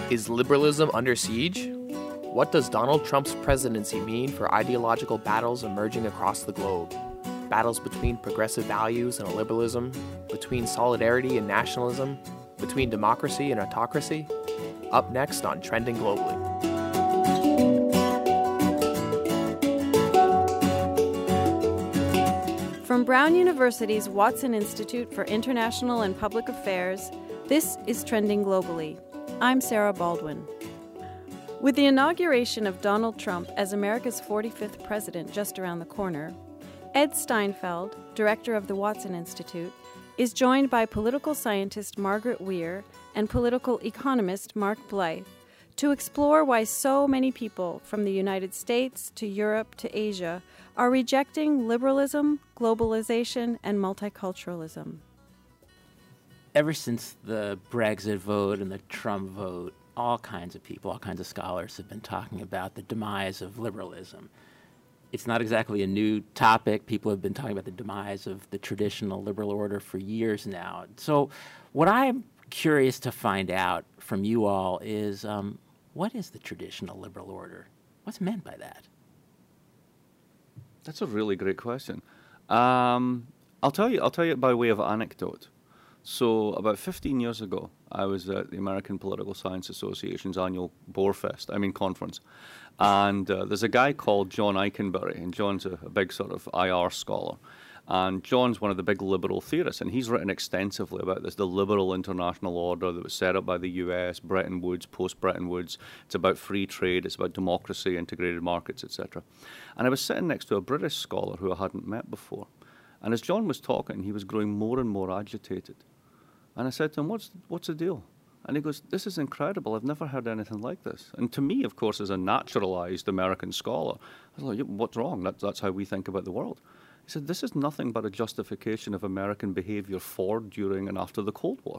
Is liberalism under siege? What does Donald Trump's presidency mean for ideological battles emerging across the globe? Battles between progressive values and liberalism, between solidarity and nationalism, between democracy and autocracy? Up next on Trending Globally. From Brown University's Watson Institute for International and Public Affairs, this is Trending Globally. I'm Sarah Baldwin. With the inauguration of Donald Trump as America's 45th president just around the corner, Ed Steinfeld, director of the Watson Institute, is joined by political scientist Margaret Weir and political economist Mark Blyth to explore why so many people from the United States to Europe to Asia are rejecting liberalism, globalization, and multiculturalism. Ever since the Brexit vote and the Trump vote, all kinds of people, all kinds of scholars have been talking about the demise of liberalism. It's not exactly a new topic. People have been talking about the demise of the traditional liberal order for years now. So what I'm curious to find out from you all is, what is the traditional liberal order? What's meant by that? That's a really great question. I'll tell you by way of anecdote. So about 15 years ago, I was at the American Political Science Association's annual conference. And there's a guy called John Eikenberry, and John's a big sort of IR scholar. And John's one of the big liberal theorists, and he's written extensively about this, the liberal international order that was set up by the US, Bretton Woods, post-Bretton Woods. It's about free trade, it's about democracy, integrated markets, etc. And I was sitting next to a British scholar who I hadn't met before. And as John was talking, he was growing more and more agitated. And I said to him, what's the deal? And he goes, this is incredible. I've never heard anything like this. And to me, of course, as a naturalized American scholar, I was like, what's wrong? That's how we think about the world. He said, this is nothing but a justification of American behavior for, during, and after the Cold War.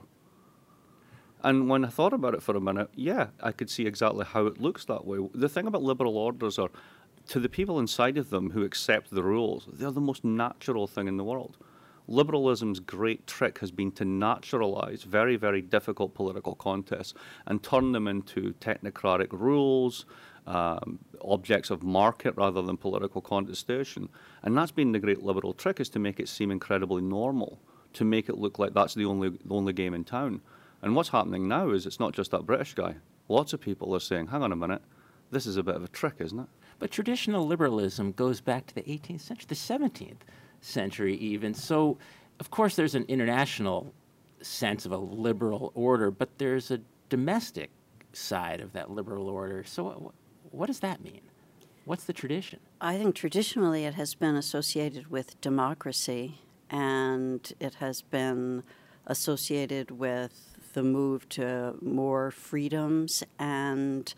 And when I thought about it for a minute, yeah, I could see exactly how it looks that way. The thing about liberal orders are, to the people inside of them who accept the rules, they're the most natural thing in the world. Liberalism's great trick has been to naturalize very, very difficult political contests and turn them into technocratic rules, objects of market rather than political contestation. And that's been the great liberal trick, is to make it seem incredibly normal, to make it look like that's the only game in town. And what's happening now is it's not just that British guy. Lots of people are saying, hang on a minute, this is a bit of a trick, isn't it? But traditional liberalism goes back to the 18th century, the 17th century even. So, of course, there's an international sense of a liberal order, but there's a domestic side of that liberal order. So what does that mean? What's the tradition? I think traditionally it has been associated with democracy, and it has been associated with the move to more freedoms and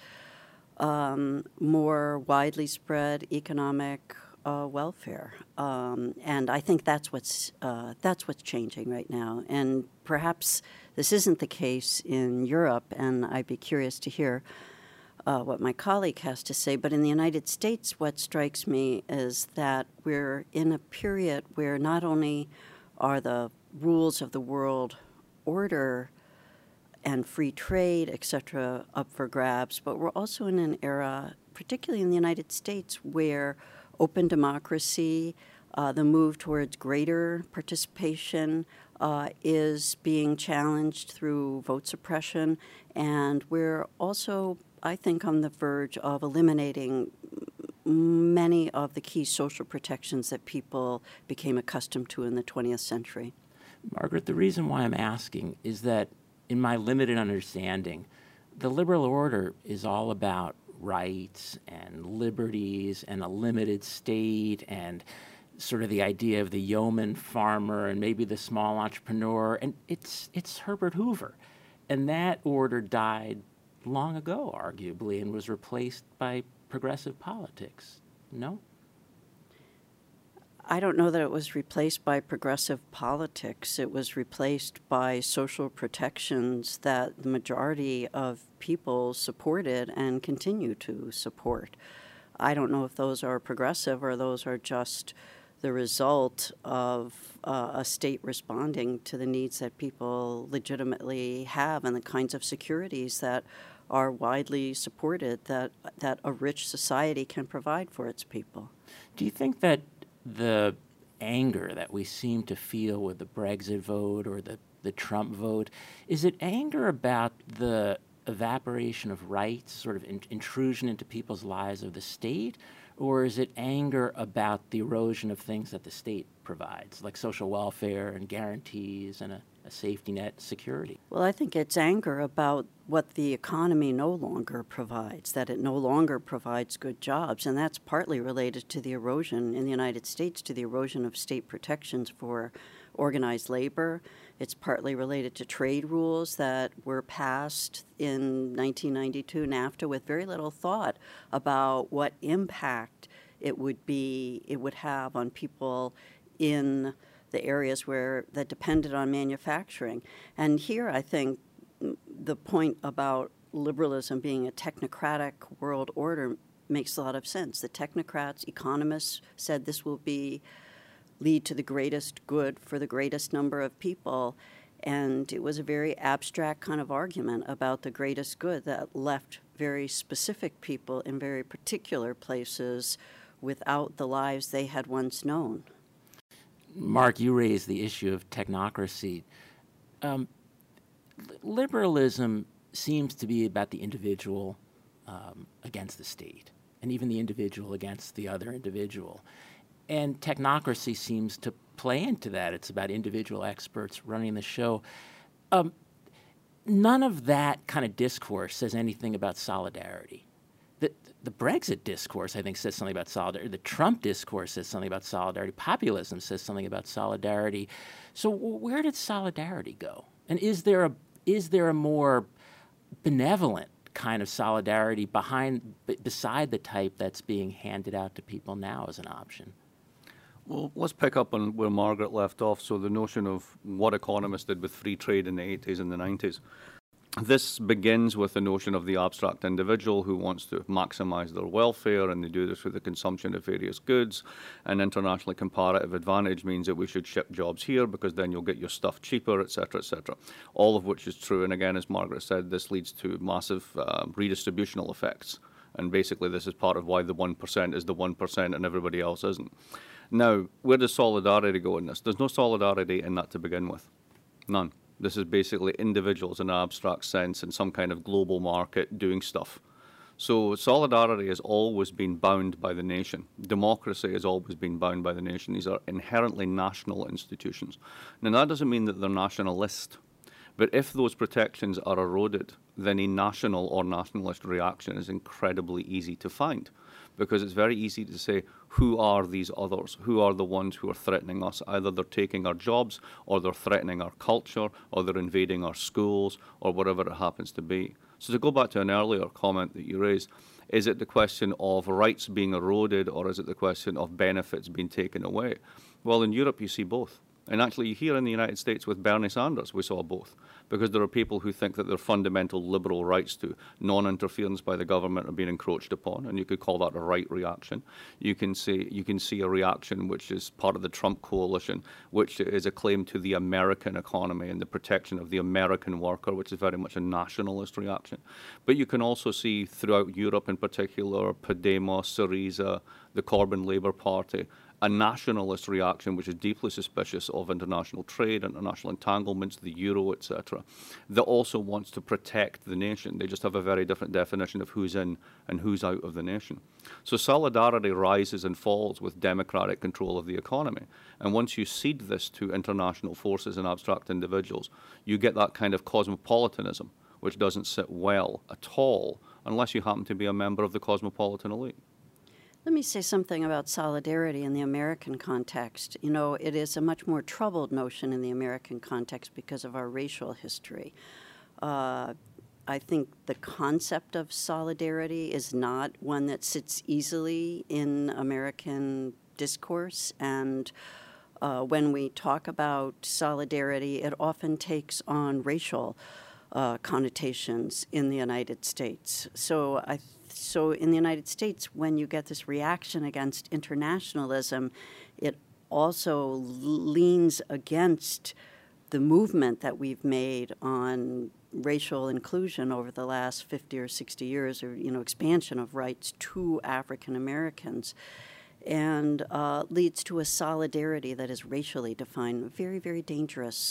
more widely spread economic welfare, and I think that's what's changing right now. And perhaps this isn't the case in Europe, and I'd be curious to hear what my colleague has to say. But in the United States, what strikes me is that we're in a period where not only are the rules of the world order and free trade, etc., up for grabs, but we're also in an era, particularly in the United States, where open democracy, the move towards greater participation is being challenged through vote suppression. And we're also, I think, on the verge of eliminating many of the key social protections that people became accustomed to in the 20th century. Margaret, the reason why I'm asking is that in my limited understanding, the liberal order is all about rights and liberties and a limited state and sort of the idea of the yeoman farmer and maybe the small entrepreneur. And it's Herbert Hoover. And that order died long ago, arguably, and was replaced by progressive politics. No? I don't know that it was replaced by progressive politics. It was replaced by social protections that the majority of people supported and continue to support. I don't know if those are progressive or those are just the result of a state responding to the needs that people legitimately have and the kinds of securities that are widely supported that a rich society can provide for its people. Do you think that the anger that we seem to feel with the Brexit vote or the Trump vote, is it anger about the evaporation of rights, sort of intrusion into people's lives of the state, or is it anger about the erosion of things that the state provides, like social welfare and guarantees and a safety net security? Well, I think it's anger about what the economy no longer provides, that it no longer provides good jobs. And that's partly related to the erosion in the United States, to the erosion of state protections for organized labor. It's partly related to trade rules that were passed in 1992 NAFTA with very little thought about what impact it would have on people in the areas that depended on manufacturing. And here I think the point about liberalism being a technocratic world order makes a lot of sense. The technocrats, economists said this will lead to the greatest good for the greatest number of people. And it was a very abstract kind of argument about the greatest good that left very specific people in very particular places without the lives they had once known. Mark, you raised the issue of technocracy. Liberalism seems to be about the individual against the state, and even the individual against the other individual. And technocracy seems to play into that. It's about individual experts running the show. None of that kind of discourse says anything about solidarity. The Brexit discourse, I think, says something about solidarity. The Trump discourse says something about solidarity. Populism says something about solidarity. So where did solidarity go? And is there a more benevolent kind of solidarity beside the type that's being handed out to people now as an option? Well, let's pick up on where Margaret left off. So the notion of what economists did with free trade in the 80s and the 90s. This begins with the notion of the abstract individual who wants to maximize their welfare, and they do this with the consumption of various goods. And internationally comparative advantage means that we should ship jobs here because then you'll get your stuff cheaper, et cetera, all of which is true. And again, as Margaret said, this leads to massive redistributional effects. And basically, this is part of why the 1% is the 1% and everybody else isn't. Now, where does solidarity go in this? There's no solidarity in that to begin with. None. This is basically individuals in an abstract sense in some kind of global market doing stuff. So solidarity has always been bound by the nation. Democracy has always been bound by the nation. These are inherently national institutions. Now, that doesn't mean that they're nationalist. But if those protections are eroded, then a national or nationalist reaction is incredibly easy to find, because it's very easy to say, who are these others? Who are the ones who are threatening us? Either they're taking our jobs, or they're threatening our culture, or they're invading our schools, or whatever it happens to be. So to go back to an earlier comment that you raised, is it the question of rights being eroded, or is it the question of benefits being taken away? Well, in Europe, you see both. And actually, here in the United States with Bernie Sanders, we saw both. Because there are people who think that their fundamental liberal rights to non-interference by the government are being encroached upon, and you could call that a right reaction. You can see a reaction which is part of the Trump coalition, which is a claim to the American economy and the protection of the American worker, which is very much a nationalist reaction. But you can also see throughout Europe in particular, Podemos, Syriza, the Corbyn Labour Party, a nationalist reaction which is deeply suspicious of international trade, international entanglements, the euro, etc., that also wants to protect the nation. They just have a very different definition of who's in and who's out of the nation. So solidarity rises and falls with democratic control of the economy. And once you cede this to international forces and abstract individuals, you get that kind of cosmopolitanism, which doesn't sit well at all unless you happen to be a member of the cosmopolitan elite. Let me say something about solidarity in the American context. You know, it is a much more troubled notion in the American context because of our racial history. I think the concept of solidarity is not one that sits easily in American discourse. And when we talk about solidarity, it often takes on racial connotations in the United States. So in the United States, when you get this reaction against internationalism, it also leans against the movement that we've made on racial inclusion over the last 50 or 60 years, or expansion of rights to African Americans, and leads to a solidarity that is racially defined, very, very dangerous,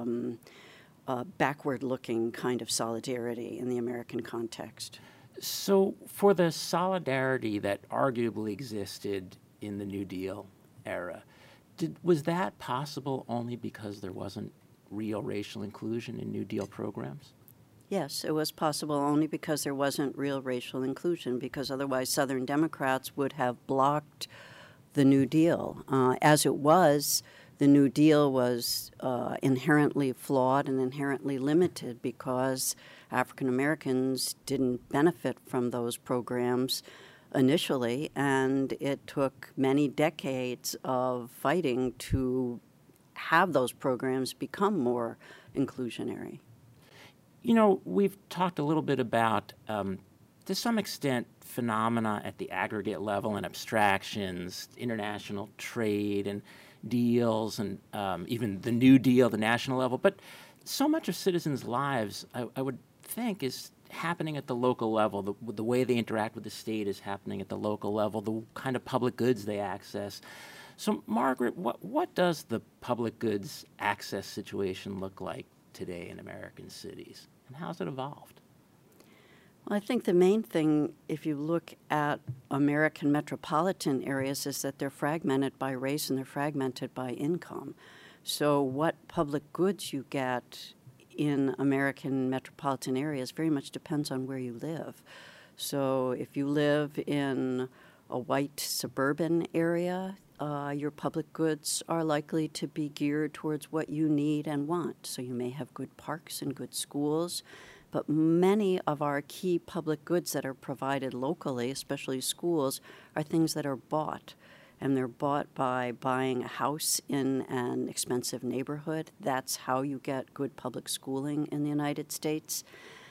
backward-looking kind of solidarity in the American context. So for the solidarity that arguably existed in the New Deal era, was that possible only because there wasn't real racial inclusion in New Deal programs? Yes, it was possible only because there wasn't real racial inclusion, because otherwise Southern Democrats would have blocked the New Deal. As it was, the New Deal was inherently flawed and inherently limited because African Americans didn't benefit from those programs initially, and it took many decades of fighting to have those programs become more inclusionary. We've talked a little bit about, to some extent, phenomena at the aggregate level and abstractions, international trade and deals, and even the New Deal, the national level. But so much of citizens' lives, I would think, is happening at the local level. The way they interact with the state is happening at the local level, the kind of public goods they access. So, Margaret, what does the public goods access situation look like today in American cities, and how's it evolved? Well, I think the main thing, if you look at American metropolitan areas, is that they're fragmented by race and they're fragmented by income. So what public goods you get in American metropolitan areas very much depends on where you live. So if you live in a white suburban area, your public goods are likely to be geared towards what you need and want. So you may have good parks and good schools, but many of our key public goods that are provided locally, especially schools, are things that are bought. And they're bought by buying a house in an expensive neighborhood. That's how you get good public schooling in the United States.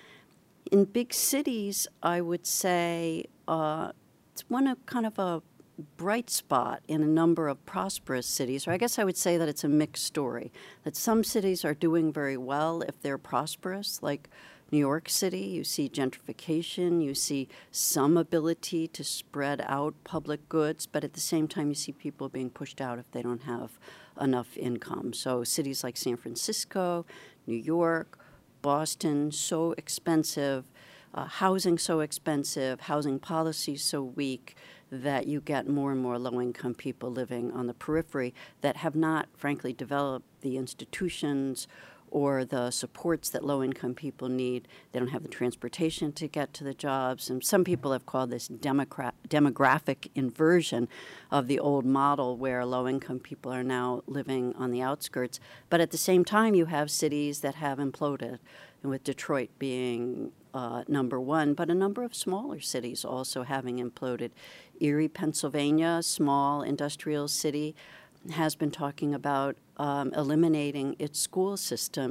In big cities, I would say it's kind of a bright spot in a number of prosperous cities, or I guess I would say that it's a mixed story, that some cities are doing very well if they're prosperous, like New York City. You see gentrification, you see some ability to spread out public goods, but at the same time you see people being pushed out if they don't have enough income. So cities like San Francisco, New York, Boston, so expensive, housing so expensive, housing policy so weak, that you get more and more low-income people living on the periphery that have not, frankly, developed the institutions or the supports that low-income people need. They don't have the transportation to get to the jobs. And some people have called this demographic inversion of the old model where low-income people are now living on the outskirts. But at the same time, you have cities that have imploded, and with Detroit being number one, but a number of smaller cities also having imploded. Erie, Pennsylvania, small industrial city, has been talking about eliminating its school system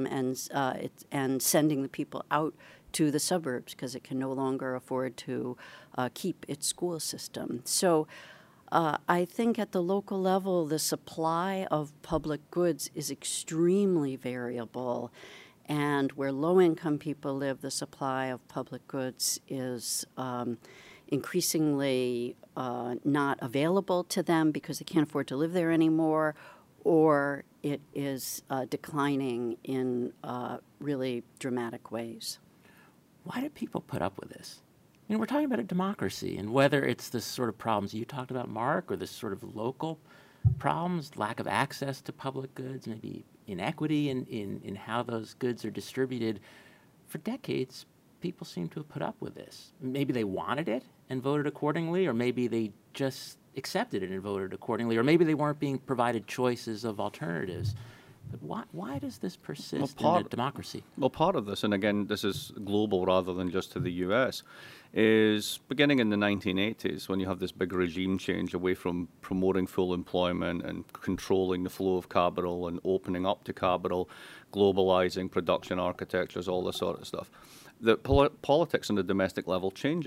and sending the people out to the suburbs because it can no longer afford to keep its school system. So I think at the local level, the supply of public goods is extremely variable. And where low-income people live, the supply of public goods is increasingly not available to them because they can't afford to live there anymore, or it is declining in really dramatic ways. Why do people put up with this? We're talking about a democracy, and whether it's the sort of problems you talked about, Mark, or this sort of local problems, lack of access to public goods, maybe inequity in how those goods are distributed, for decades, people seem to have put up with this. Maybe they wanted it and voted accordingly, or maybe they just accepted it and voted accordingly, or maybe they weren't being provided choices of alternatives. But why does this persist in a democracy? Well, part of this, and again, this is global rather than just to the U.S., is beginning in the 1980s when you have this big regime change away from promoting full employment and controlling the flow of capital and opening up to capital, globalizing production architectures, all this sort of stuff. The politics on the domestic level changes.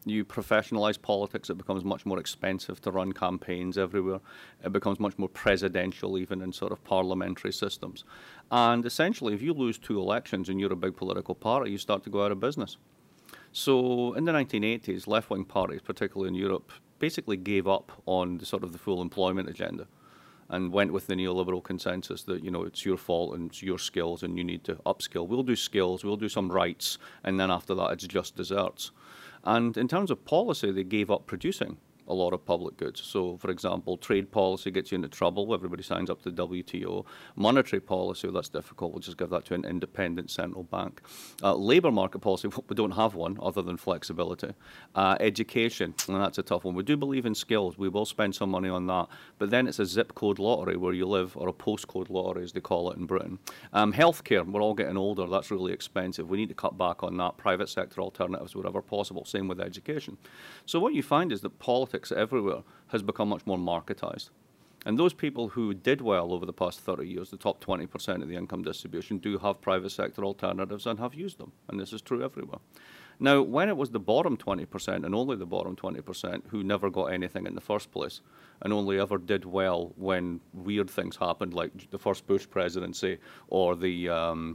You professionalize politics, it becomes much more expensive to run campaigns everywhere. It becomes much more presidential, even in sort of parliamentary systems. And essentially, if you lose 2 elections and you're a big political party, you start to go out of business. So in the 1980s, left-wing parties, particularly in Europe, basically gave up on the sort of the full employment agenda and went with the neoliberal consensus that, it's your fault and it's your skills and you need to upskill. We'll do skills, we'll do some rights, and then after that it's just desserts. And in terms of policy, they gave up producing a lot of public goods. So, for example, trade policy gets you into trouble. Everybody signs up to the WTO. Monetary policy, well, that's difficult. We'll just give that to an independent central bank. Labour market policy, we don't have one other than flexibility. Education, and that's a tough one. We do believe in skills. We will spend some money on that. But then it's a zip code lottery where you live, or a postcode lottery, as they call it in Britain. Healthcare, we're all getting older. That's really expensive. We need to cut back on that. Private sector alternatives wherever possible. Same with education. So what you find is that politics everywhere has become much more marketized. And those people who did well over the past 30 years, the top 20% of the income distribution, do have private sector alternatives and have used them. And this is true everywhere. Now, when it was the bottom 20% and only the bottom 20% who never got anything in the first place and only ever did well when weird things happened, like the first Bush presidency or the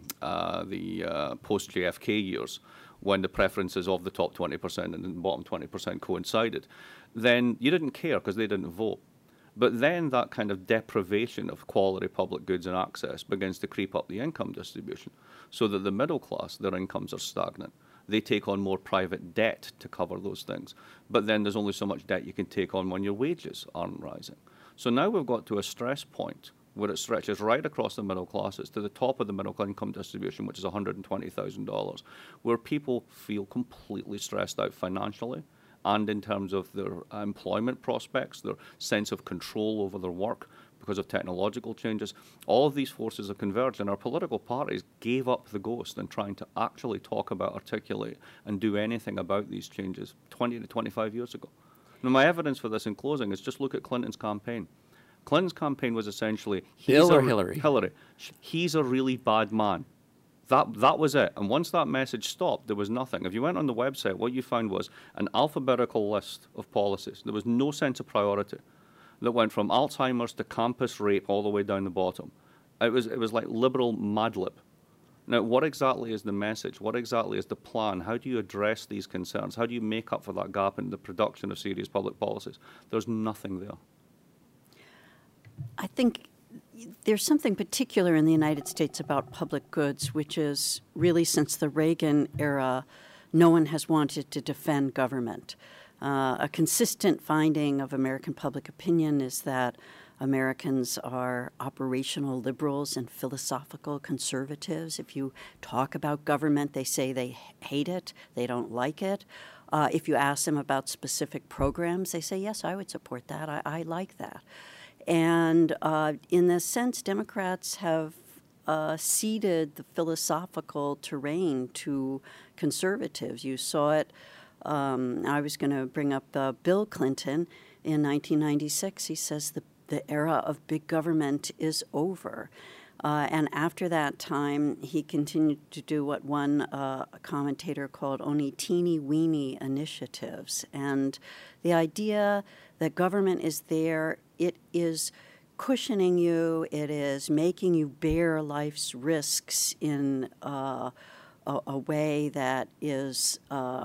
post-JFK years, when the preferences of the top 20% and the bottom 20% coincided, then you didn't care because they didn't vote. But then that kind of deprivation of quality public goods and access begins to creep up the income distribution, so that the middle class, their incomes are stagnant. They take on more private debt to cover those things. But then there's only so much debt you can take on when your wages aren't rising. So now we've got to a stress point where it stretches right across the middle classes to the top of the middle income distribution, which is $120,000, where people feel completely stressed out financially and in terms of their employment prospects, their sense of control over their work because of technological changes. All of these forces have converged, and our political parties gave up the ghost in trying to actually talk about, articulate, and do anything about these changes 20 to 25 years ago. Now, my evidence for this in closing is just look at Clinton's campaign. Clinton's campaign was essentially Bill or Hillary? Hillary. He's a really bad man. That was it. And once that message stopped, there was nothing. If you went on the website, what you found was an alphabetical list of policies. There was no sense of priority. That went from Alzheimer's to campus rape all the way down the bottom. It was like liberal Mad Lib. Now, what exactly is the message? What exactly is the plan? How do you address these concerns? How do you make up for that gap in the production of serious public policies? There's nothing there. I think there's something particular in the United States about public goods, which is really since the Reagan era, no one has wanted to defend government. A consistent finding of American public opinion is that Americans are operational liberals and philosophical conservatives. If you talk about government, they say they hate it, they don't like it. If you ask them about specific programs, they say, yes, I would support that, I like that. And in this sense, Democrats have ceded the philosophical terrain to conservatives. You saw it. I was going to bring up Bill Clinton in 1996. He says the era of big government is over. And after that time, he continued to do what one commentator called only teeny-weeny initiatives. And the idea that government is there, it is cushioning you, it is making you bear life's risks in a way that is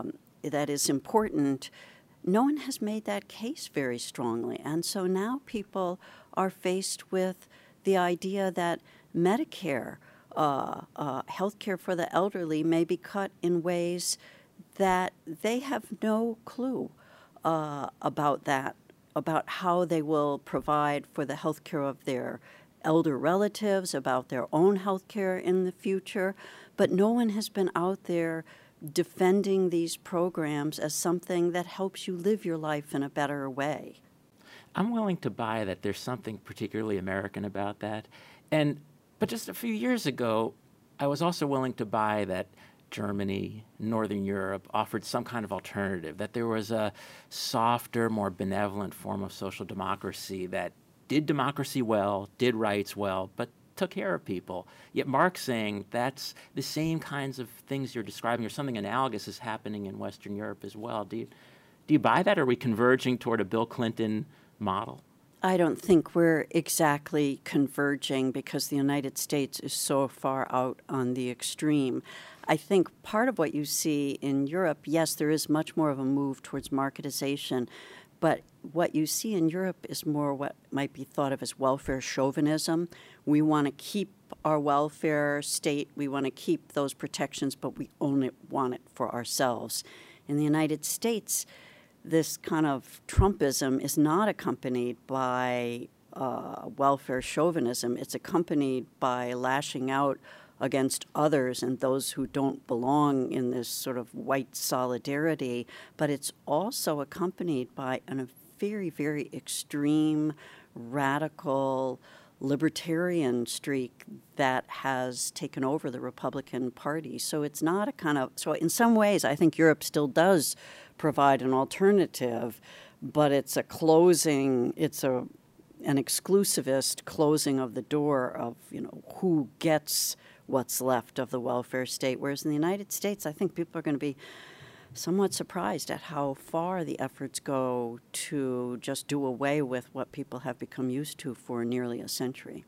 important. No one has made that case very strongly. And so now people are faced with the idea that Medicare, health care for the elderly may be cut in ways that they have no clue about that, about how they will provide for the health care of their elder relatives, about their own health care in the future. But no one has been out there defending these programs as something that helps you live your life in a better way. I'm willing to buy that there's something particularly American about that. But just a few years ago, I was also willing to buy that Germany, Northern Europe offered some kind of alternative, that there was a softer, more benevolent form of social democracy that did democracy well, did rights well, but took care of people. Yet Mark's saying that's the same kinds of things you're describing, or something analogous is happening in Western Europe as well. Do you buy that? Are we converging toward a Bill Clinton model? I don't think we're exactly converging because the United States is so far out on the extreme. I think part of what you see in Europe, yes, there is much more of a move towards marketization, but what you see in Europe is more what might be thought of as welfare chauvinism. We want to keep our welfare state, we want to keep those protections, but we only want it for ourselves. In the United States, this kind of Trumpism is not accompanied by welfare chauvinism. It's accompanied by lashing out against others and those who don't belong in this sort of white solidarity. But it's also accompanied by a very, very extreme, radical, libertarian streak that has taken over the Republican Party. So it's not a kind of, so in some ways, I think Europe still does provide an alternative, but it's a closing, it's an exclusivist closing of the door of, who gets what's left of the welfare state. Whereas in the United States, I think people are going to be somewhat surprised at how far the efforts go to just do away with what people have become used to for nearly a century.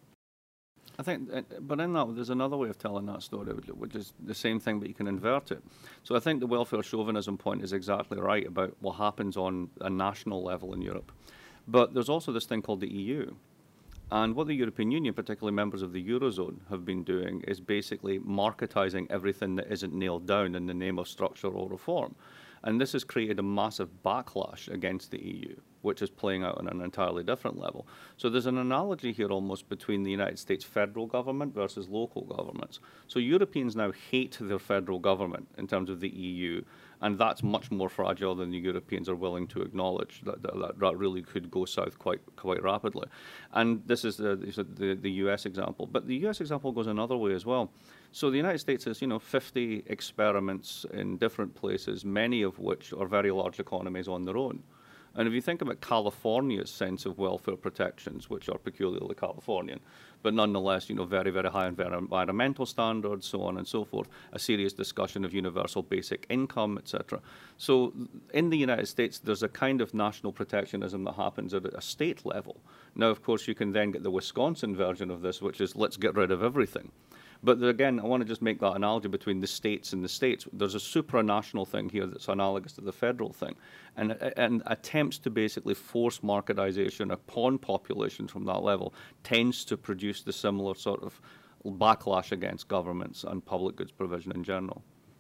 I think, but in that, there's another way of telling that story, which is the same thing, but you can invert it. So I think the welfare chauvinism point is exactly right about what happens on a national level in Europe. But there's also this thing called the EU. And what the European Union, particularly members of the Eurozone, have been doing is basically marketizing everything that isn't nailed down in the name of structural reform. And this has created a massive backlash against the EU, which is playing out on an entirely different level. So there's an analogy here almost between the United States federal government versus local governments. So Europeans now hate their federal government in terms of the EU, and that's much more fragile than the Europeans are willing to acknowledge. That really could go south quite rapidly. And this is the US example. But the US example goes another way as well. So the United States has, 50 experiments in different places, many of which are very large economies on their own. And if you think about California's sense of welfare protections, which are peculiarly Californian, but nonetheless, very, very high environmental standards, so on and so forth, a serious discussion of universal basic income, etc. So in the United States, there's a kind of national protectionism that happens at a state level. Now, of course, you can then get the Wisconsin version of this, which is let's get rid of everything. But again, I want to just make that analogy between the states and the states. There's a supranational thing here that's analogous to the federal thing, and attempts to basically force marketization upon populations from that level tends to produce the similar sort of backlash against governments and public goods provision in general.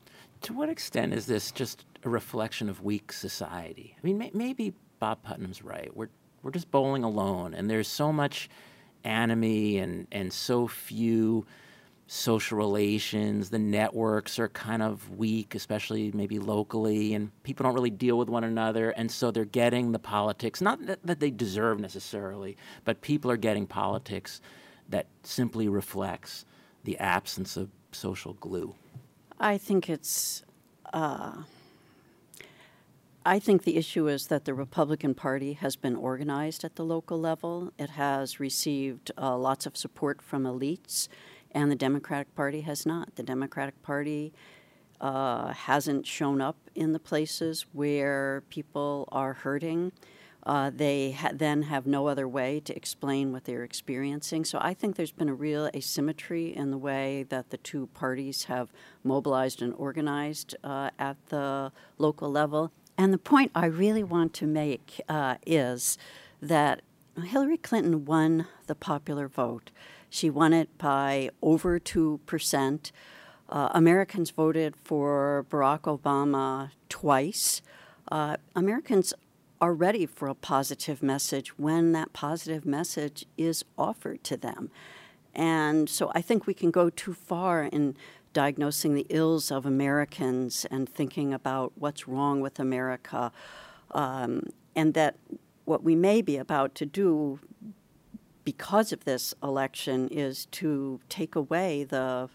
To what extent is this just a reflection of weak society? I mean, maybe Bob Putnam's right. We're just bowling alone, and there's so much enemy and so few social relations. The networks are kind of weak, especially maybe locally, and people don't really deal with one another, and so they're getting the politics, not that they deserve necessarily, but people are getting politics that simply reflects the absence of social glue. I think I think the issue is that the Republican Party has been organized at the local level. It has received lots of support from elites, and the Democratic Party has not. The Democratic Party hasn't shown up in the places where people are hurting. They then have no other way to explain what they're experiencing. So I think there's been a real asymmetry in the way that the two parties have mobilized and organized at the local level. And the point I really want to make is that Hillary Clinton won the popular vote. She won it by over 2%. Americans voted for Barack Obama twice. Americans are ready for a positive message when that positive message is offered to them. And so I think we can go too far in diagnosing the ills of Americans and thinking about what's wrong with America, and that what we may be about to do because of this election is to take away a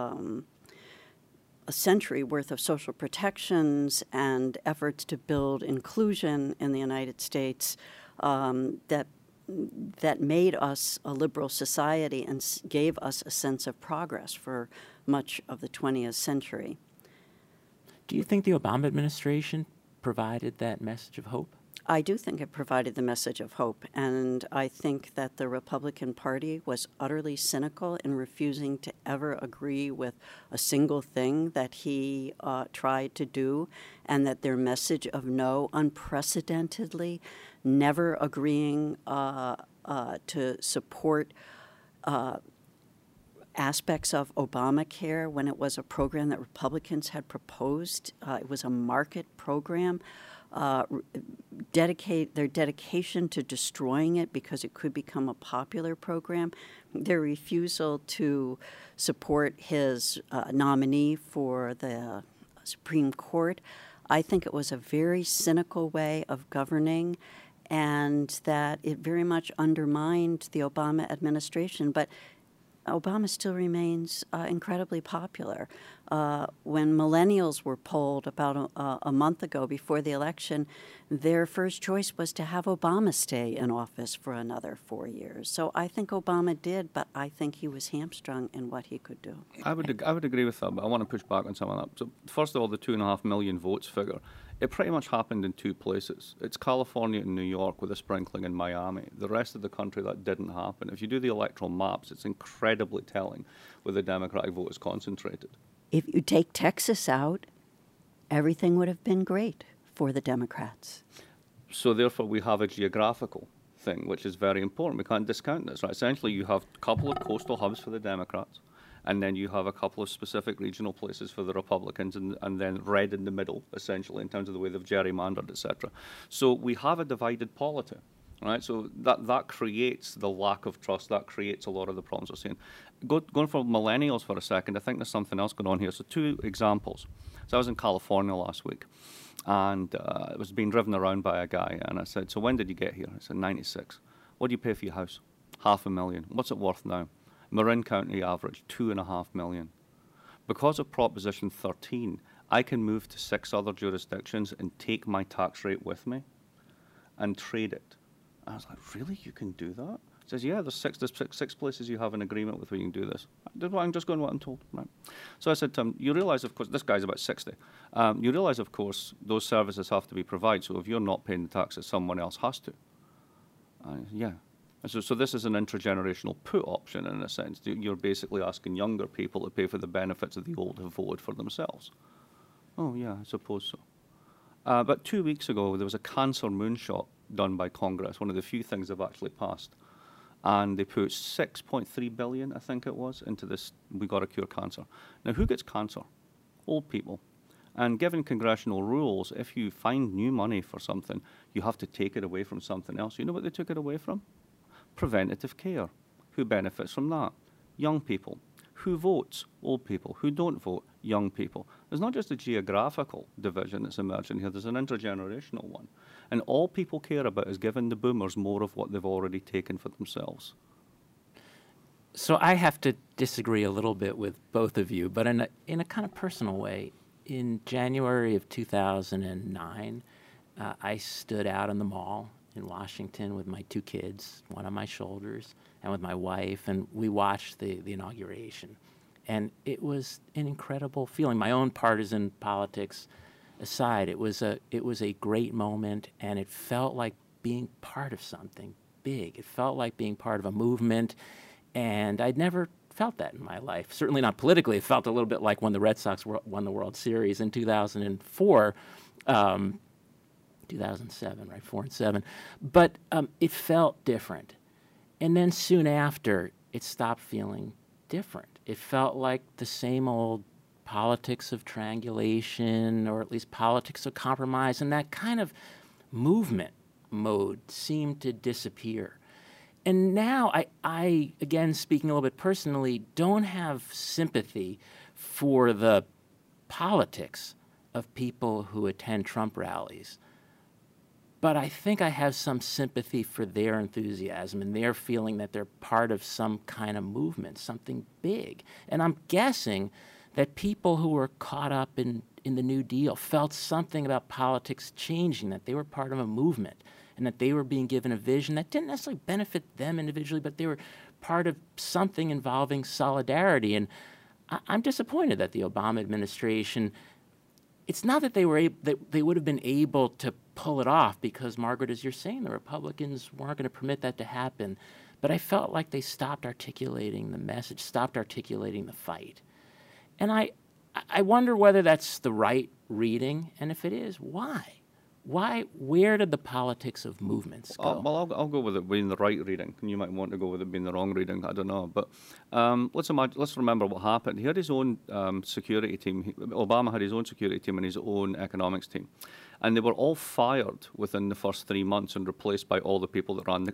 century worth of social protections and efforts to build inclusion in the United States that made us a liberal society and gave us a sense of progress for much of the 20th century. Do you think the Obama administration provided that message of hope? I do think it provided the message of hope, and I think that the Republican Party was utterly cynical in refusing to ever agree with a single thing that he tried to do, and that their message of no, unprecedentedly, never agreeing to support aspects of Obamacare when it was a program that Republicans had proposed. It was a market program. Their dedication to destroying it because it could become a popular program, their refusal to support his nominee for the Supreme Court. I think it was a very cynical way of governing, and that it very much undermined the Obama administration. But Obama still remains incredibly popular. When millennials were polled about a month ago before the election, their first choice was to have Obama stay in office for another 4 years. So I think Obama did, but I think he was hamstrung in what he could do. I would agree with that, but I want to push back on some of that. So first of all, the 2.5 million votes figure. It pretty much happened in two places. It's California and New York with a sprinkling in Miami. The rest of the country, that didn't happen. If you do the electoral maps, it's incredibly telling where the Democratic vote is concentrated. If you take Texas out, everything would have been great for the Democrats. So therefore, we have a geographical thing, which is very important. We can't discount this, right? Essentially, you have a couple of coastal hubs for the Democrats, and then you have a couple of specific regional places for the Republicans, and then red in the middle, essentially, in terms of the way they've gerrymandered, etc. So we have a divided polity, right? So that creates the lack of trust. That creates a lot of the problems we're seeing. Going for millennials for a second, I think there's something else going on here. So two examples. So I was in California last week, and I was being driven around by a guy, and I said, so when did you get here? I said, 96. What do you pay for your house? $500,000. What's it worth now? Marin County average, $2.5 million. Because of Proposition 13, I can move to 6 other jurisdictions and take my tax rate with me and trade it. I was like, really? You can do that? He says, yeah, there's six places you have an agreement with where you can do this. I'm just going what I'm told. Right. So I said to him, you realize, of course, this guy's about 60. You realize, of course, those services have to be provided. So if you're not paying the taxes, someone else has to. Yeah. So this is an intergenerational put option in a sense. You're basically asking younger people to pay for the benefits that the old have voted for themselves. Oh, yeah, I suppose so. But 2 weeks ago, there was a cancer moonshot done by Congress, one of the few things they've actually passed. And they put $6.3 billion, I think it was, into this, we got to cure cancer. Now, who gets cancer? Old people. And given congressional rules, if you find new money for something, you have to take it away from something else. You know what they took it away from? Preventative care. Who benefits from that? Young people. Who votes? Old people. Who don't vote? Young people. There's not just a geographical division that's emerging here, there's an intergenerational one. And all people care about is giving the boomers more of what they've already taken for themselves. So I have to disagree a little bit with both of you, but in a kind of personal way. In January of 2009, I stood out in the mall in Washington with my 2 kids, one on my shoulders, and with my wife, and we watched the inauguration. And it was an incredible feeling. My own partisan politics aside, it was a great moment, and it felt like being part of something big. It felt like being part of a movement, and I'd never felt that in my life. Certainly not politically. It felt a little bit like when the Red Sox won the World Series in 2004. 2007, right, 4 and 7. But it felt different. And then soon after, it stopped feeling different. It felt like the same old politics of triangulation, or at least politics of compromise, and that kind of movement mode seemed to disappear. And now I, again, speaking a little bit personally, don't have sympathy for the politics of people who attend Trump rallies. But I think I have some sympathy for their enthusiasm and their feeling that they're part of some kind of movement, something big. And I'm guessing that people who were caught up in the New Deal felt something about politics changing, that they were part of a movement, and that they were being given a vision that didn't necessarily benefit them individually, but they were part of something involving solidarity. And I'm disappointed that the Obama administration it's not that that they would have been able to pull it off, because, Margaret, as you're saying, the Republicans weren't going to permit that to happen. But I felt like they stopped articulating the message, stopped articulating the fight. And I wonder whether that's the right reading, and if it is, why? Where did the politics of movements go? I'll go with it being the right reading. You might want to go with it being the wrong reading. I don't know. But let's remember what happened. He had his own security team. Obama had his own security team and his own economics team. And they were all fired within the first 3 months and replaced by all the people that ran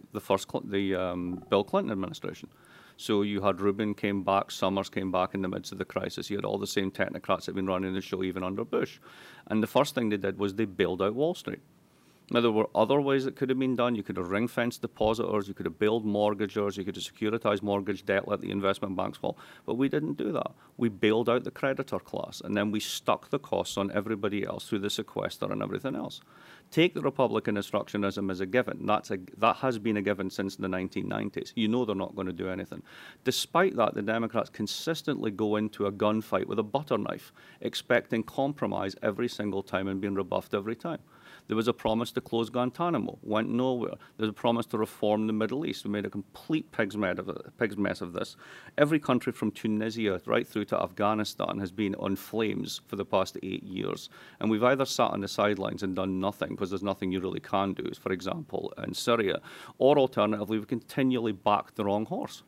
the Bill Clinton administration. So you had Rubin came back, Summers came back in the midst of the crisis. You had all the same technocrats that had been running the show even under Bush. And the first thing they did was they bailed out Wall Street. Now, there were other ways that could have been done. You could have ring-fenced depositors. You could have bailed mortgagors. You could have securitized mortgage debt, let the investment banks fall. But we didn't do that. We bailed out the creditor class, and then we stuck the costs on everybody else through the sequester and everything else. Take the Republican instructionism as a given. That has been a given since the 1990s. You know they're not going to do anything. Despite that, the Democrats consistently go into a gunfight with a butter knife, expecting compromise every single time and being rebuffed every time. There was a promise to close Guantanamo, went nowhere. There was a promise to reform the Middle East. We made a complete pig's mess of this. Every country from Tunisia right through to Afghanistan has been on flames for the past 8 years. And we've either sat on the sidelines and done nothing, because there's nothing you really can do, for example, in Syria, or alternatively, we've continually backed the wrong horse.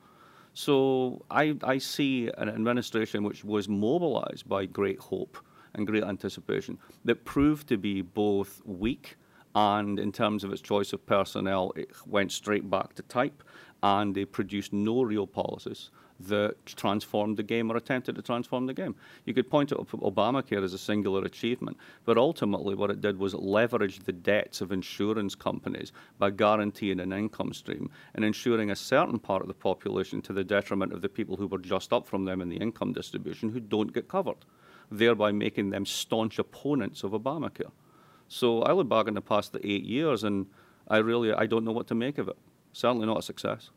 So I see an administration which was mobilized by great hope and great anticipation that proved to be both weak, and in terms of its choice of personnel, it went straight back to type, and they produced no real policies that transformed the game or attempted to transform the game. You could point to Obamacare as a singular achievement, but ultimately what it did was leverage the debts of insurance companies by guaranteeing an income stream and ensuring a certain part of the population to the detriment of the people who were just up from them in the income distribution who don't get covered, thereby making them staunch opponents of Obamacare. So I look back in the past 8 years, and I don't know what to make of it. Certainly not a success.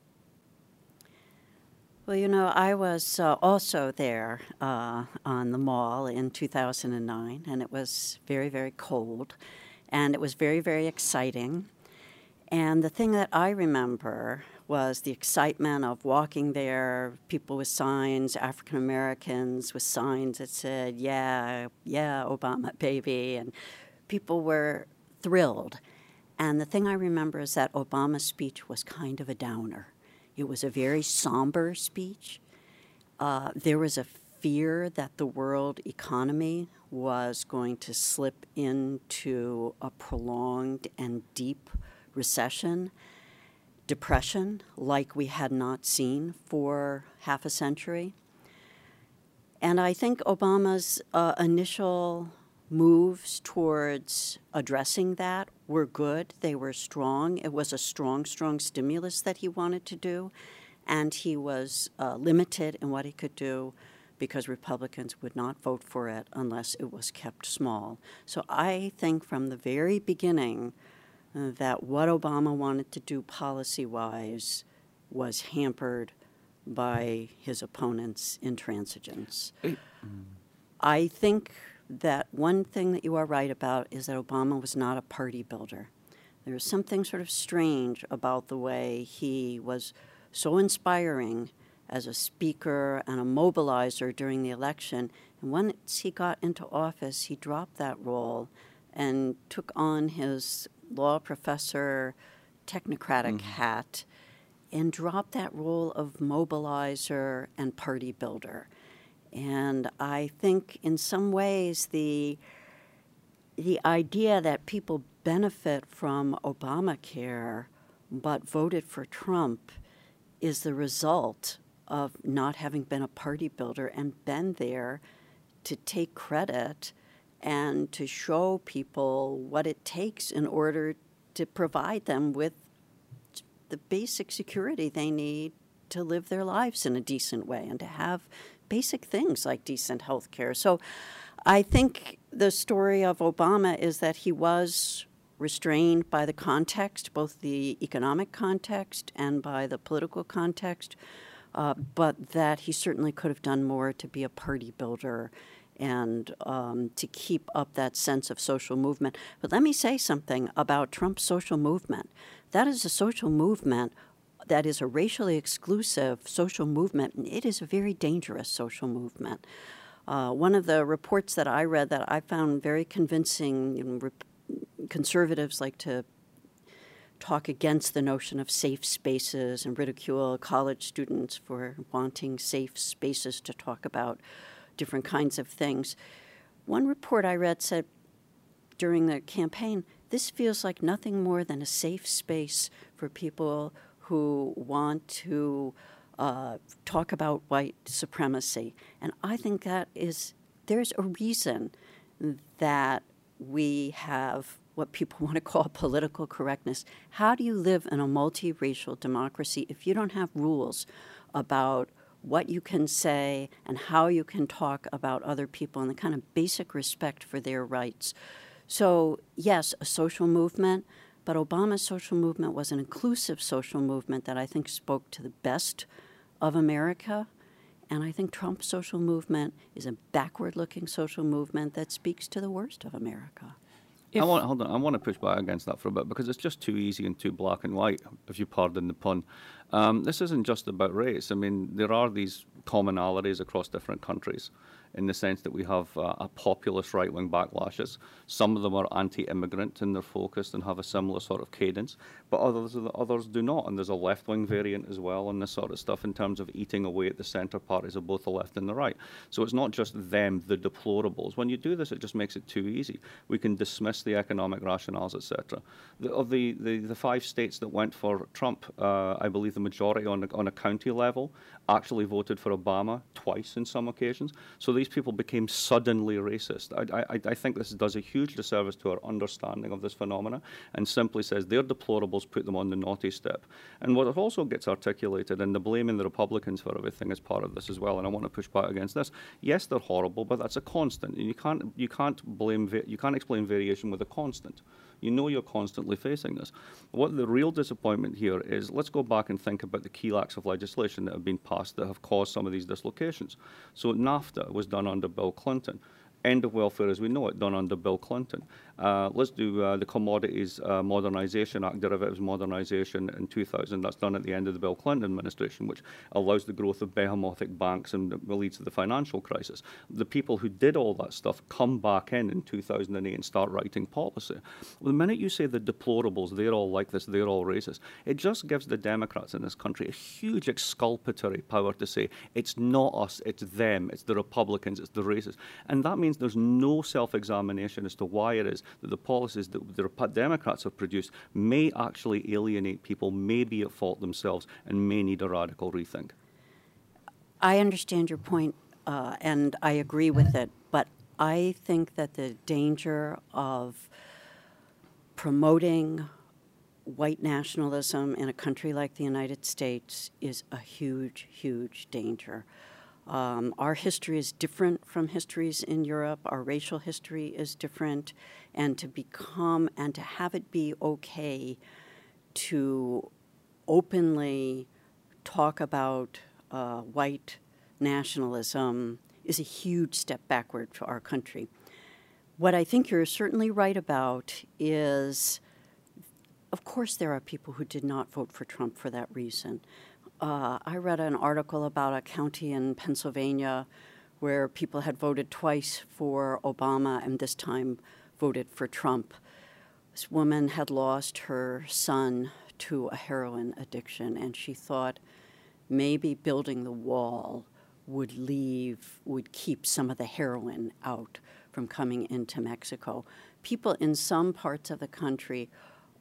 Well, you know, I was also there on the Mall in 2009, and it was very, very cold, and it was very, very exciting. And the thing that I remember was the excitement of walking there, people with signs, African Americans with signs that said, yeah, Obama, baby, and people were thrilled. And the thing I remember is that Obama's speech was kind of a downer. It was a very somber speech. There was a fear that the world economy was going to slip into a prolonged and deep recession, depression, like we had not seen for half a century. And I think Obama's initial moves towards addressing that were good. They were strong. It was a strong stimulus that he wanted to do, and he was limited in what he could do because Republicans would not vote for it unless it was kept small. So I think from the very beginning that what Obama wanted to do policy-wise was hampered by his opponent's intransigence. I think that one thing that you are right about is that Obama was not a party builder. There was something sort of strange about the way he was so inspiring as a speaker and a mobilizer during the election. And once he got into office, he dropped that role and took on his law professor technocratic hat and dropped that role of mobilizer and party builder. And I think in some ways the idea that people benefit from Obamacare but voted for Trump is the result of not having been a party builder and been there to take credit and to show people what it takes in order to provide them with the basic security they need to live their lives in a decent way and to have basic things like decent health care. So I think the story of Obama is that he was restrained by the context, both the economic context and by the political context, but that he certainly could have done more to be a party builder and to keep up that sense of social movement. But let me say something about Trump's social movement. That is a social movement that is a racially exclusive social movement, and it is a very dangerous social movement. One of the reports that I read that I found very convincing, conservatives like to talk against the notion of safe spaces and ridicule college students for wanting safe spaces to talk about different kinds of things. One report I read said during the campaign, this feels like nothing more than a safe space for people who want to talk about white supremacy. And I think there's a reason that we have what people want to call political correctness. How do you live in a multiracial democracy if you don't have rules about what you can say and how you can talk about other people and the kind of basic respect for their rights? So, yes, a social movement, but Obama's social movement was an inclusive social movement that I think spoke to the best of America. And I think Trump's social movement is a backward-looking social movement that speaks to the worst of America. I want to push back against that for a bit because it's just too easy and too black and white, if you pardon the pun. This isn't just about race. I mean, there are these commonalities across different countries in the sense that we have a populist right-wing backlashes. Some of them are anti-immigrant and they're focused and have a similar sort of cadence, but others do not. And there's a left-wing variant as well and this sort of stuff in terms of eating away at the centre parties of both the left and the right. So it's not just them, the deplorables. When you do this, it just makes it too easy. We can dismiss the economic rationales, etc. Of the 5 states that went for Trump, I believe the majority on a county level actually voted for Obama twice in some occasions. So these people became suddenly racist. I think this does a huge disservice to our understanding of this phenomena and simply says their deplorables put them on the naughty step. And what also gets articulated, and the blaming the Republicans for everything is part of this as well, and I want to push back against this. Yes, they're horrible, but that's a constant. And you can't explain variation with a constant. You know you're constantly facing this. What the real disappointment here is, let's go back and think about the key acts of legislation that have been passed that have caused some of these dislocations. So NAFTA was done under Bill Clinton. End of welfare as we know it, done under Bill Clinton. Let's do the Commodities Modernization Act, Derivatives Modernization in 2000. That's done at the end of the Bill Clinton administration, which allows the growth of behemothing banks and will lead to the financial crisis. The people who did all that stuff come back in 2008 and start writing policy. Well, the minute you say the deplorables, they're all like this, they're all racist, it just gives the Democrats in this country a huge exculpatory power to say, it's not us, it's them, it's the Republicans, it's the racists. And that means there's no self-examination as to why it is that the policies that the Democrats have produced may actually alienate people, may be at fault themselves, and may need a radical rethink. I understand your point, and I agree with it, but I think that the danger of promoting white nationalism in a country like the United States is a huge, huge danger. Our history is different from histories in Europe. Our racial history is different. And to have it be okay to openly talk about white nationalism is a huge step backward for our country. What I think you're certainly right about is, of course, there are people who did not vote for Trump for that reason. I read an article about a county in Pennsylvania where people had voted twice for Obama and this time voted for Trump. This woman had lost her son to a heroin addiction, and she thought maybe building the wall would keep some of the heroin out from coming into Mexico. People in some parts of the country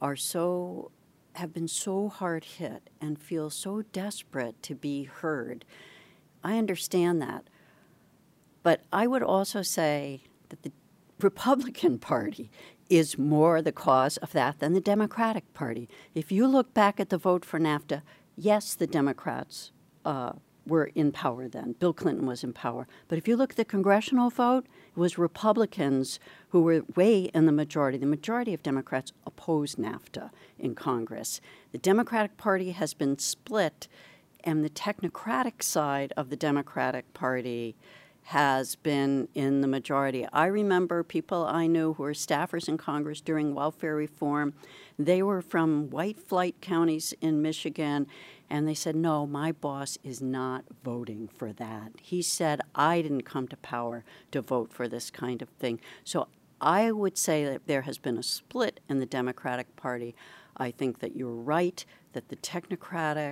have been so hard hit and feel so desperate to be heard. I understand that. But I would also say that the Republican Party is more the cause of that than the Democratic Party. If you look back at the vote for NAFTA, yes, the Democrats were in power then. Bill Clinton was in power. But if you look at the congressional vote, it was Republicans who were way in the majority. The majority of Democrats opposed NAFTA in Congress. The Democratic Party has been split, and the technocratic side of the Democratic Party has been in the majority. I remember people I knew who were staffers in Congress during welfare reform. They were from white flight counties in Michigan, and they said, no, my boss is not voting for that. He said, I didn't come to power to vote for this kind of thing. So I would say that there has been a split in the Democratic Party. I think that you're right, that the technocratic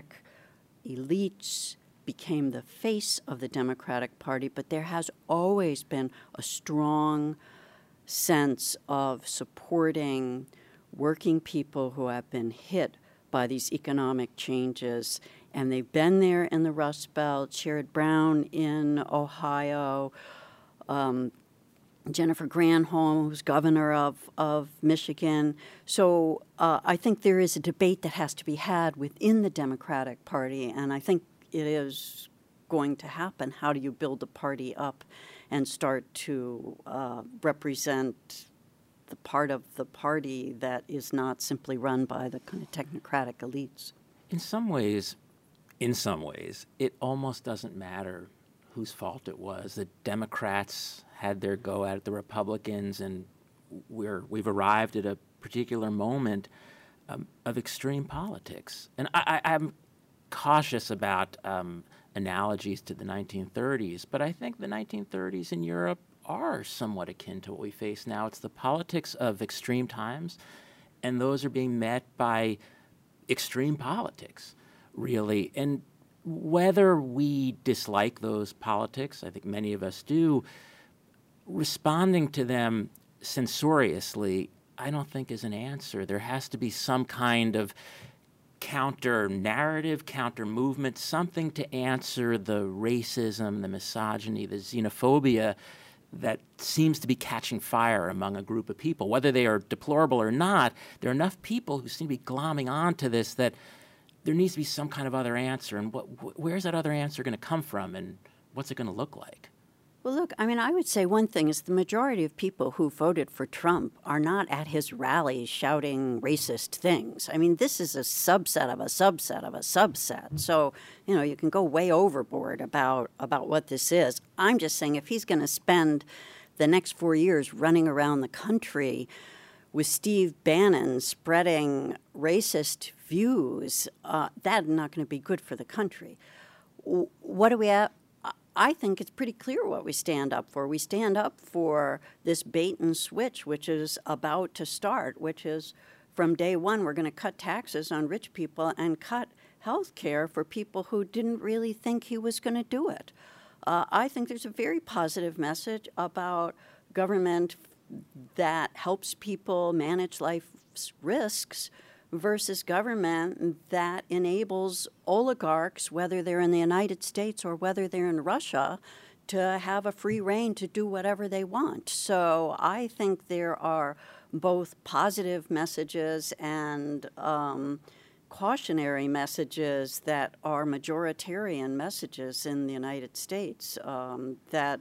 elites became the face of the Democratic Party, but there has always been a strong sense of supporting working people who have been hit by these economic changes. And they've been there in the Rust Belt, Sherrod Brown in Ohio, Jennifer Granholm, who's governor of Michigan. So I think there is a debate that has to be had within the Democratic Party, and I think it is going to happen. How do you build a party up and start to represent the part of the party that is not simply run by the kind of technocratic elites? In some ways, it almost doesn't matter whose fault it was. The Democrats had their go at the Republicans, and we've arrived at a particular moment of extreme politics. And I'm cautious about analogies to the 1930s, but I think the 1930s in Europe are somewhat akin to what we face now. It's the politics of extreme times, and those are being met by extreme politics, really. And whether we dislike those politics, I think many of us do, responding to them censoriously, I don't think is an answer. There has to be some kind of counter-narrative, counter-movement, something to answer the racism, the misogyny, the xenophobia that seems to be catching fire among a group of people. Whether they are deplorable or not, there are enough people who seem to be glomming onto this that there needs to be some kind of other answer. And where's that other answer going to come from, and what's it going to look like? Well, look, I mean, I would say one thing is the majority of people who voted for Trump are not at his rallies shouting racist things. I mean, this is a subset of a subset of a subset. So, you can go way overboard about what this is. I'm just saying if he's going to spend the next 4 years running around the country with Steve Bannon spreading racist views, that's not going to be good for the country. What do we have? I think it's pretty clear what we stand up for. We stand up for this bait and switch, which is about to start, which is from day one, we're going to cut taxes on rich people and cut health care for people who didn't really think he was going to do it. I think there's a very positive message about government that helps people manage life's risks versus government that enables oligarchs, whether they're in the United States or whether they're in Russia, to have a free rein to do whatever they want. So I think there are both positive messages and cautionary messages that are majoritarian messages in the United States that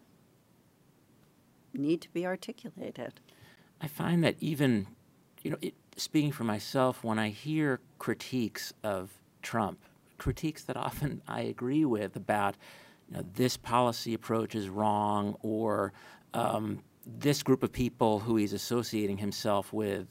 need to be articulated. I find that even, speaking for myself, when I hear critiques of Trump, critiques that often I agree with about, this policy approach is wrong, or this group of people who he's associating himself with,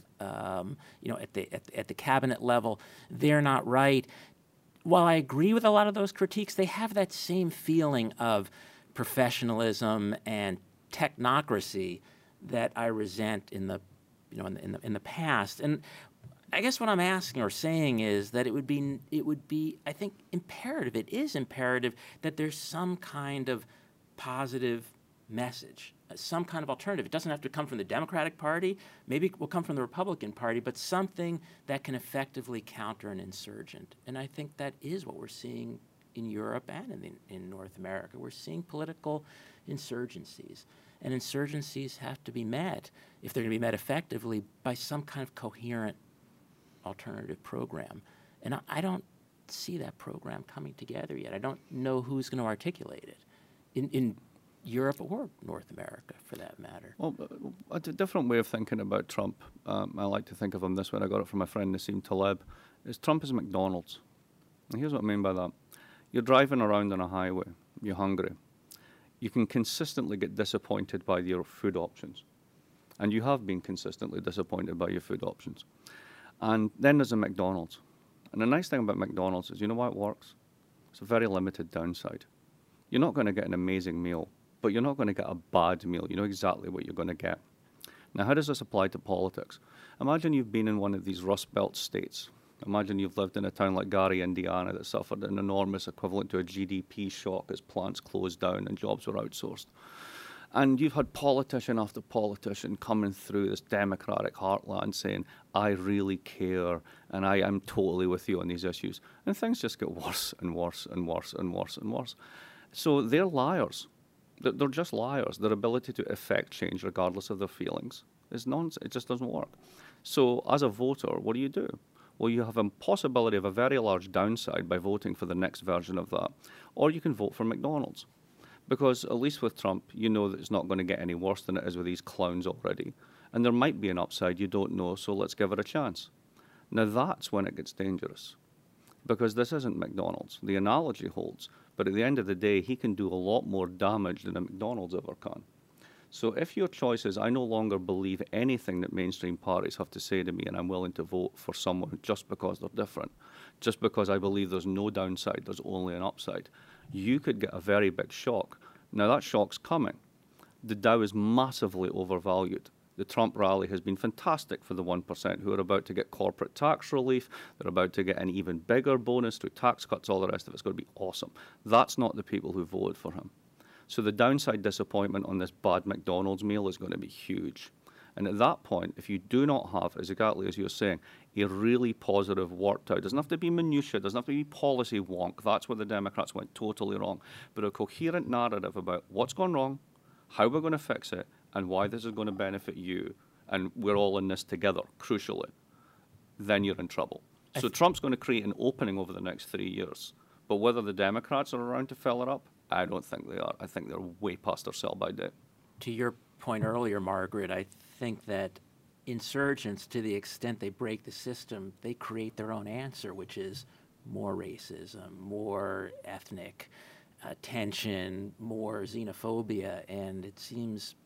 at the cabinet level, they're not right. While I agree with a lot of those critiques, they have that same feeling of professionalism and technocracy that I resent in the past. And I guess what I'm asking or saying is that it would be, I think, imperative. It is imperative that there's some kind of positive message, some kind of alternative. It doesn't have to come from the Democratic Party. Maybe it will come from the Republican Party, but something that can effectively counter an insurgent. And I think that is what we're seeing in Europe and in North America. We're seeing political insurgencies. And insurgencies have to be met, if they're going to be met effectively, by some kind of coherent alternative program. And I don't see that program coming together yet. I don't know who's going to articulate it in Europe or North America, for that matter. Well, a different way of thinking about Trump, I like to think of him this way, I got it from my friend Nassim Taleb, is Trump is McDonald's. And here's what I mean by that. You're driving around on a highway, you're hungry. you can consistently get disappointed by your food options. And you have been consistently disappointed by your food options. And then there's a McDonald's. And the nice thing about McDonald's is, you know why it works? It's a very limited downside. You're not going to get an amazing meal, but you're not going to get a bad meal. You know exactly what you're going to get. Now, how does this apply to politics? Imagine you've been in one of these Rust Belt states. Imagine you've lived in a town like Gary, Indiana, that suffered an enormous equivalent to a GDP shock as plants closed down and jobs were outsourced. And you've had politician after politician coming through this democratic heartland saying, I really care and I am totally with you on these issues. And things just get worse and worse and worse and worse and worse. So they're liars. They're just liars. Their ability to effect change regardless of their feelings is nonsense. It just doesn't work. So as a voter, what do? Well, you have a possibility of a very large downside by voting for the next version of that. Or you can vote for McDonald's. Because at least with Trump, you know that it's not going to get any worse than it is with these clowns already. And there might be an upside you don't know, so let's give it a chance. Now that's when it gets dangerous. Because this isn't McDonald's. The analogy holds. But at the end of the day, he can do a lot more damage than a McDonald's ever can. So if your choice is, I no longer believe anything that mainstream parties have to say to me and I'm willing to vote for someone just because they're different, just because I believe there's no downside, there's only an upside, you could get a very big shock. Now that shock's coming. The Dow is massively overvalued. The Trump rally has been fantastic for the 1% who are about to get corporate tax relief. They're about to get an even bigger bonus through tax cuts, all the rest of it's going to be awesome. That's not the people who voted for him. So the downside disappointment on this bad McDonald's meal is going to be huge. And at that point, if you do not have, exactly as you're saying, a really positive worked out, doesn't have to be minutiae, doesn't have to be policy wonk, that's where the Democrats went totally wrong, but a coherent narrative about what's gone wrong, how we're going to fix it, and why this is going to benefit you, and we're all in this together, crucially, then you're in trouble. So Trump's going to create an opening over the next 3 years. But whether the Democrats are around to fill it up, I don't think they are. I think they're way past their sell-by date. To your point earlier, Margaret, I think that insurgents, to the extent they break the system, they create their own answer, which is more racism, more ethnic tension, more xenophobia, and it seems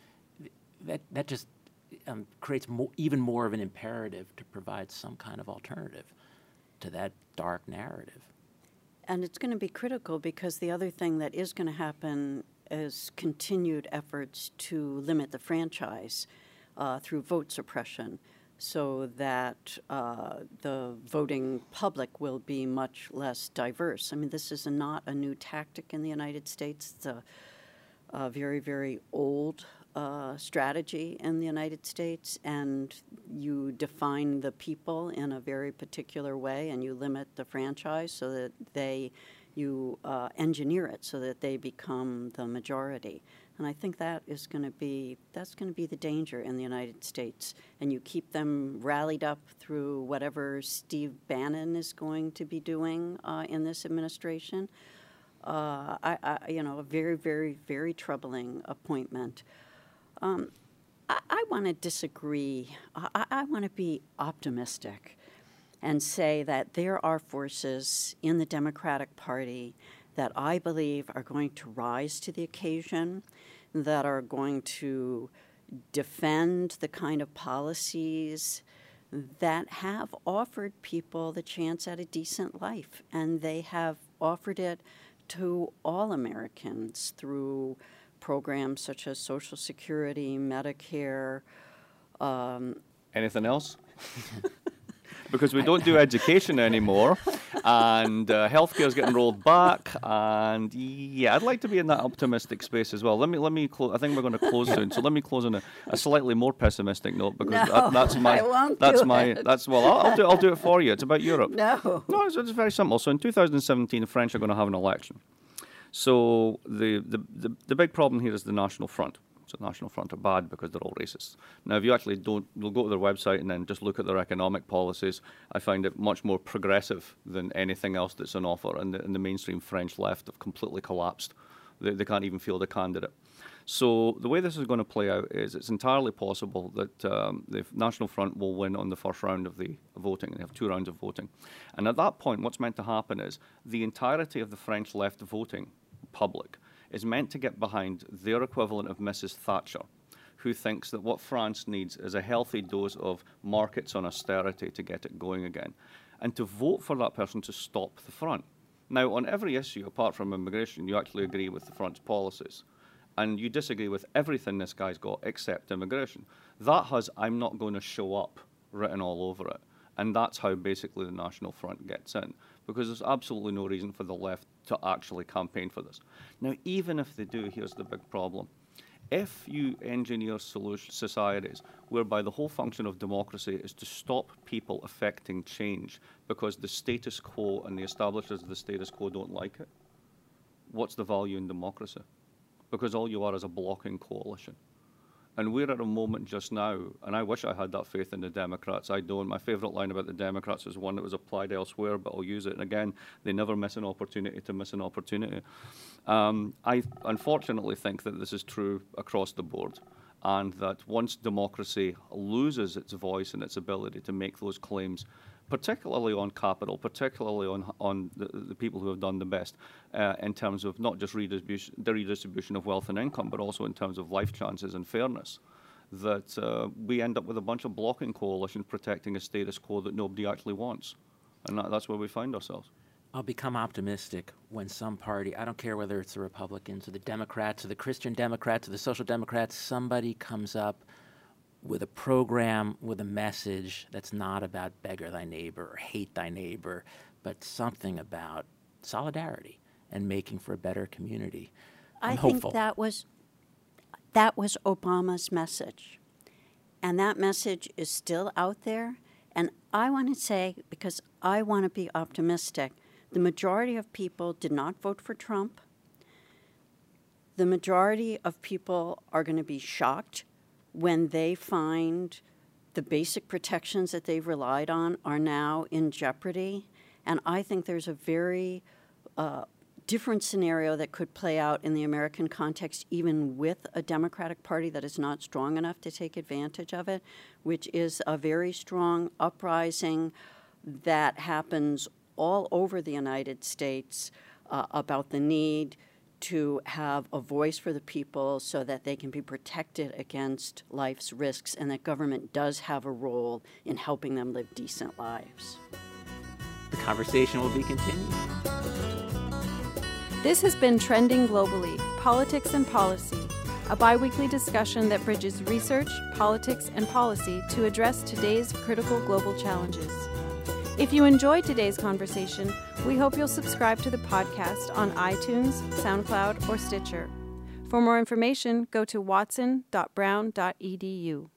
that just creates even more of an imperative to provide some kind of alternative to that dark narrative. And it's going to be critical because the other thing that is going to happen is continued efforts to limit the franchise through vote suppression so that the voting public will be much less diverse. I mean, this is not a new tactic in the United States. It's a very, very old strategy in the United States, and you define the people in a very particular way, and you limit the franchise so that you engineer it so that they become the majority. And I think that's going to be the danger in the United States. And you keep them rallied up through whatever Steve Bannon is going to be doing in this administration. A very, very, very troubling appointment. I want to disagree. I want to be optimistic and say that there are forces in the Democratic Party that I believe are going to rise to the occasion, that are going to defend the kind of policies that have offered people the chance at a decent life. And they have offered it to all Americans through programs such as Social Security, Medicare. Anything else? Because we don't do education anymore, and healthcare is getting rolled back, and yeah, I'd like to be in that optimistic space as well. Let me close. I think we're going to close soon, so let me close on a slightly more pessimistic note because I'll do it for you. It's about Europe. No, it's very simple. So in 2017, the French are going to have an election. So the big problem here is the National Front. So the National Front are bad because they're all racist. Now, if you actually you'll go to their website and then just look at their economic policies, I find it much more progressive than anything else that's on offer. And the mainstream French left have completely collapsed. They can't even field a candidate. So the way this is going to play out is it's entirely possible that the National Front will win on the first round of the voting. They have 2 rounds of voting. And at that point, what's meant to happen is the entirety of the French left voting public is meant to get behind their equivalent of Mrs. Thatcher, who thinks that what France needs is a healthy dose of markets on austerity to get it going again, and to vote for that person to stop the front. Now, on every issue, apart from immigration, you actually agree with the front's policies, and you disagree with everything this guy's got except immigration. That has "I'm not going to show up" written all over it, and that's how basically the National Front gets in, because there's absolutely no reason for the left to actually campaign for this. Now, even if they do, here's the big problem. If you engineer societies whereby the whole function of democracy is to stop people affecting change because the status quo and the establishers of the status quo don't like it, what's the value in democracy? Because all you are is a blocking coalition. And we're at a moment just now, and I wish I had that faith in the Democrats. I don't. My favourite line about the Democrats is one that was applied elsewhere, but I'll use it. And again, they never miss an opportunity to miss an opportunity. I unfortunately think that this is true across the board, and that once democracy loses its voice and its ability to make those claims, particularly on capital, particularly on the people who have done the best in terms of not just the redistribution of wealth and income, but also in terms of life chances and fairness, that we end up with a bunch of blocking coalitions protecting a status quo that nobody actually wants. And that's where we find ourselves. I'll become optimistic when some party, I don't care whether it's the Republicans or the Democrats or the Christian Democrats or the Social Democrats, somebody comes up with a program, with a message that's not about beggar thy neighbor or hate thy neighbor, but something about solidarity and making for a better community. I'm hopeful. Think that was Obama's message. And that message is still out there. And I want to say, because I want to be optimistic, the majority of people did not vote for Trump. The majority of people are going to be shocked when they find the basic protections that they've relied on are now in jeopardy. And I think there's a very different scenario that could play out in the American context, even with a Democratic Party that is not strong enough to take advantage of it, which is a very strong uprising that happens all over the United States about the need to have a voice for the people so that they can be protected against life's risks, and that government does have a role in helping them live decent lives. The conversation will be continued. This has been Trending Globally, Politics and Policy, a bi-weekly discussion that bridges research, politics, and policy to address today's critical global challenges. If you enjoyed today's conversation, we hope you'll subscribe to the podcast on iTunes, SoundCloud, or Stitcher. For more information, go to watson.brown.edu.